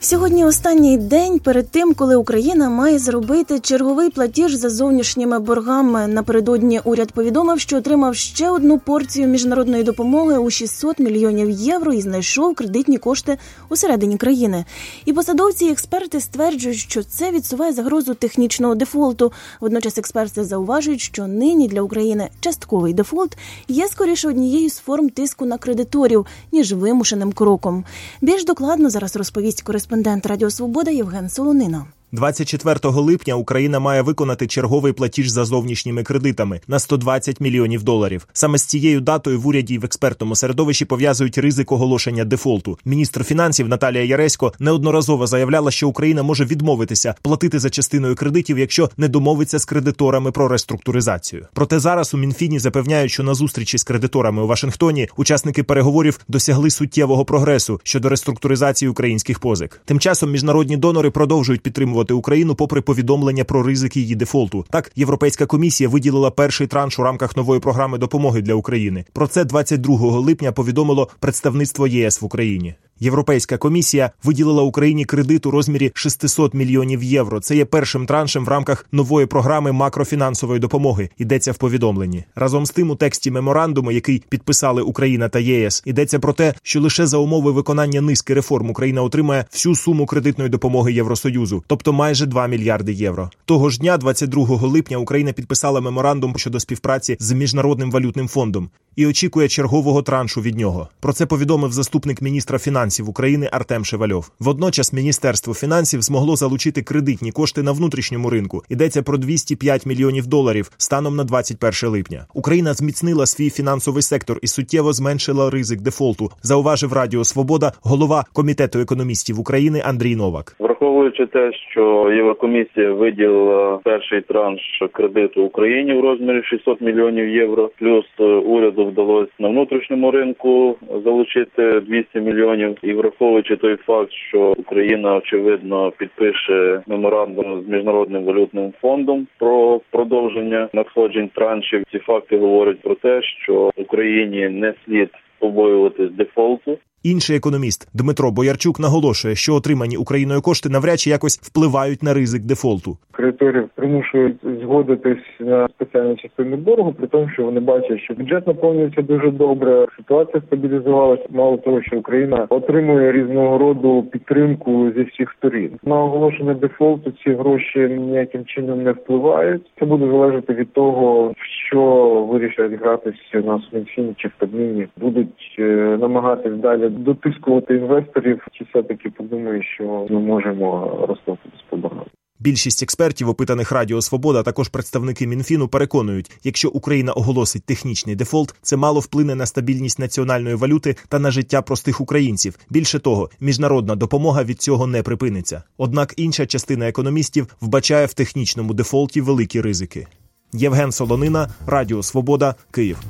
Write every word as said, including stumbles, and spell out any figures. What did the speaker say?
Сьогодні останній день перед тим, коли Україна має зробити черговий платіж за зовнішніми боргами. Напередодні уряд повідомив, що отримав ще одну порцію міжнародної допомоги у шістсот мільйонів євро і знайшов кредитні кошти усередині країни. І посадовці і експерти стверджують, що це відсуває загрозу технічного дефолту. Водночас експерти зауважують, що нині для України частковий дефолт є скоріше однією з форм тиску на кредиторів, ніж вимушеним кроком. Більш докладно зараз розповість кореспондент Кореспондент Радіо Свобода Євген Солонина. двадцять четвертого липня Україна має виконати черговий платіж за зовнішніми кредитами на сто двадцять мільйонів доларів. Саме з цією датою в уряді і в експертному середовищі пов'язують ризик оголошення дефолту. Міністр фінансів Наталія Яресько неодноразово заявляла, що Україна може відмовитися платити за частиною кредитів, якщо не домовиться з кредиторами про реструктуризацію. Проте зараз у Мінфіні запевняють, що на зустрічі з кредиторами у Вашингтоні учасники переговорів досягли суттєвого прогресу щодо реструктуризації українських позик. Тим часом міжнародні донори продовжують підтримувати Україну попри повідомлення про ризик її дефолту. Так, Європейська комісія виділила перший транш у рамках нової програми допомоги для України. Про це двадцять другого липня повідомило представництво ЄС в Україні. Європейська комісія виділила Україні кредит у розмірі шістсот мільйонів євро. Це є першим траншем в рамках нової програми макрофінансової допомоги, йдеться в повідомленні. Разом з тим, у тексті меморандуму, який підписали Україна та ЄС, йдеться про те, що лише за умови виконання низки реформ Україна отримає всю суму кредитної допомоги Євросоюзу, тобто майже два мільярди євро. Того ж дня, двадцять другого липня, Україна підписала меморандум щодо співпраці з Міжнародним валютним фондом і очікує чергового траншу від нього. Про це повідомив заступник міністра фінансів України Артем Шевальов. Водночас Міністерство фінансів змогло залучити кредитні кошти на внутрішньому ринку. Йдеться про двісті п'ять мільйонів доларів станом на двадцять перше липня. Україна зміцнила свій фінансовий сектор і суттєво зменшила ризик дефолту, зауважив Радіо Свобода голова Комітету економістів України Андрій Новак. Враховуючи те, що Єврокомісія виділила перший транш кредиту Україні в розмірі шістсот мільйонів євро, плюс уряду вдалося на внутрішньому ринку залучити двісті мільйонів. І враховуючи той факт, що Україна, очевидно, підпише меморандум з Міжнародним валютним фондом про продовження надходжень траншів, ці факти говорять про те, що Україні не слід побоюватись дефолту. Інший економіст Дмитро Боярчук наголошує, що отримані Україною кошти навряд чи якось впливають на ризик дефолту. Кредиторів примушують згодитись на спеціальні частини боргу, при тому, що вони бачать, що бюджет наповнюється дуже добре, ситуація стабілізувалася. Мало того, що Україна отримує різного роду підтримку зі всіх сторін. На оголошення дефолту ці гроші ніяким чином не впливають. Це буде залежати від того, що вирішать гратися у нас в Мінфіні чи в Кабміні. Будуть намагатись далі дотискувати інвесторів, чи все-таки подумають, що ми можемо розплатитись по боргам. Більшість експертів, опитаних Радіо Свобода, також представники Мінфіну, переконують, якщо Україна оголосить технічний дефолт, це мало вплине на стабільність національної валюти та на життя простих українців. Більше того, міжнародна допомога від цього не припиниться. Однак інша частина економістів вбачає в технічному дефолті великі ризики. Євген Солонина, Радіо Свобода, Київ.